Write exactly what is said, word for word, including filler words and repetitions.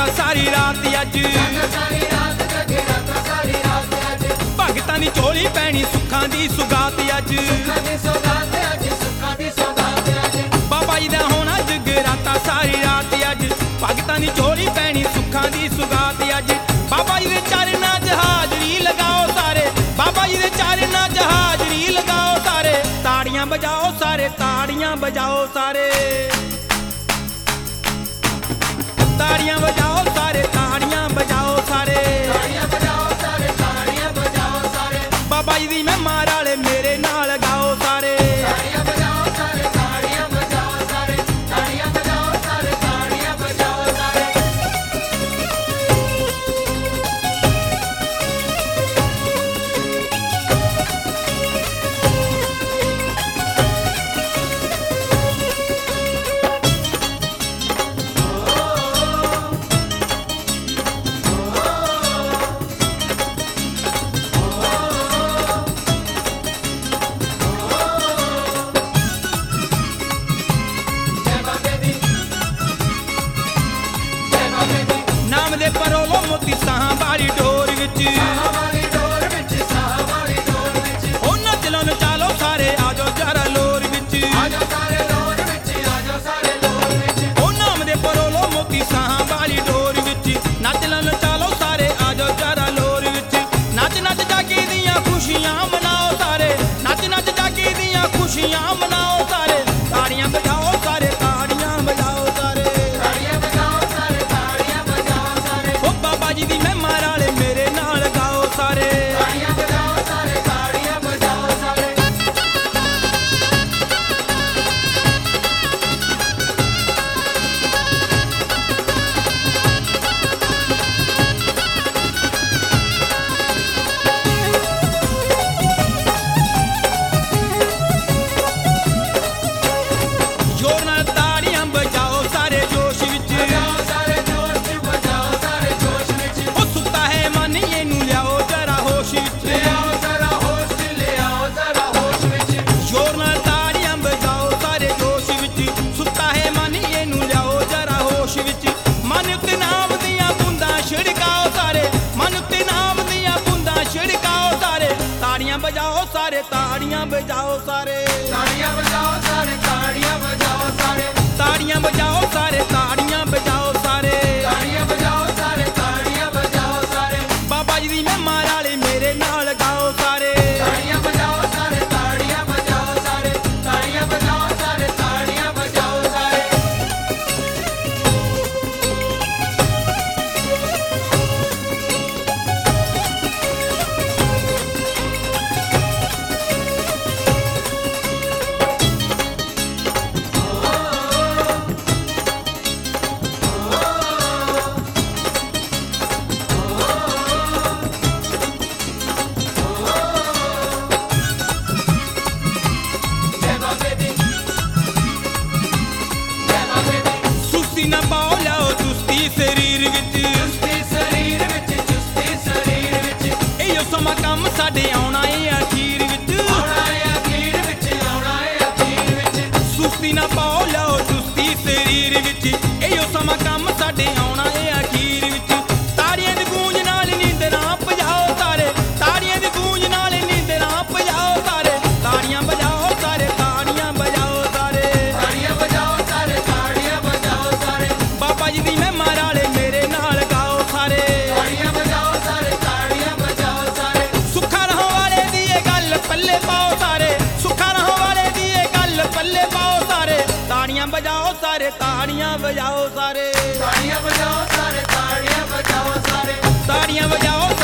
सारी रात अज भगतां दी झोली पैनी सुखां दी सुगात अज बाबा जी दा होना जगराता सारी रात अज भगतां दी झोली पैनी सुखां दी सुगात अज बाबा जी दे चरनां च हाजरी लगाओ सारे बाबा जी दे चरनां च हाजरी लगाओ सारे ताड़ियां बजाओ सारे ताड़ियां बजाओ सारे ताड़ियां बजाओ सारे ताड़ियां बजाओ सारे बाबा जी दी महिमा वाले मेरे नाल गाओ सारे नाम दे परोलो मोती साहां वाली डोर विच ओ नच लो नचालो सारे आजो जरा लोर विच ओ नाम दे परोलो मोती साहां वाली डोर विच नच लो नचालो सारे आजो जरा लोर विच नच नच जागी दियां खुशियां मनाओ सारे नच नच जागी दियां खुशियां मनाओ सारे ताड़ियां बजाओ सारे ताड़ियां बजाओ सारे जी दी महिमा वाले मेरे नाल गाओ सारे ताड़ियां बजाओ सारे ताड़ियां बजाओ सारे जोर नाल ताड़ियां बजाओ सारे जोश विच बजाओ सारे जोश बजाओ सारे जोश विच सुता है मन ये नू लियाओ जरा होश विच ले आओ जरा होश ले आओ जरा होश विच जोर नाल ताड़ियां बजाओ सारे जोश विच सुता है मन ये नू लियाओ जरा होश विच मन उत्ते नाम दियां बूंदां छिड़काओ सारे मन उत्ते नाम दियां बूंदां छिड़काओ सारे ताड़ियां बजाओ सारे ताड़ियां बजाओ सारे ताड़ियां बजाओ सारे ताड़ियां बजाओ सारे ताड़ियां बजाओ सारे ताड़ियां बजाओ सारे ताड़ियां बजाओ सारे ताड़ियां बजाओ सारे बाबा जी दी महिमा वाले मेरे नाल गाओ सारे ताड़ियां बजाओ सारे ताड़ियां बजाओ सारे ताड़ियां बजाओ सारे ताड़ियां बजाओ सारे सुस्ती ना पाओ लाओ चुस्ती शरीर विच चुस्ती शरीर विच चुस्ती शरीर विच इहो समा कम साडे आउणा ए अखीर विच आउणा ए अखीर विच आउणा ए अखीर विच सुस्ती ना पाओ लाओ चुस्ती शरीर विच इहो समा कम साडे आउणा ए अखीर विच ताड़ियां दी गूंज नाल नींदरां भजाओ सारे ताड़ियां दी गूंज नाल नींदरां भजाओ सारे ताड़ियां बजाओ सारे ताड़ियां बजाओ सारे ताड़ियां बजाओ सारे ताड़ियां बजाओ सारे बाबा जी दी महिमा वाले मेरे नाल गाओ सारे ताड़ियां बजाओ सारे ताड़ियां बजाओ सारे सुखा रहो वाले दी ये गल पल्ले पाओ सारे सुखा रहो वाले दी ये गल पल्ले पाओ सारे ताड़ियां बजाओ सारे ताड़ियां बजाओ सारे ताड़ियां बजाओ सारे ताड़ियां बजाओ सारे ताड़ियां बजाओ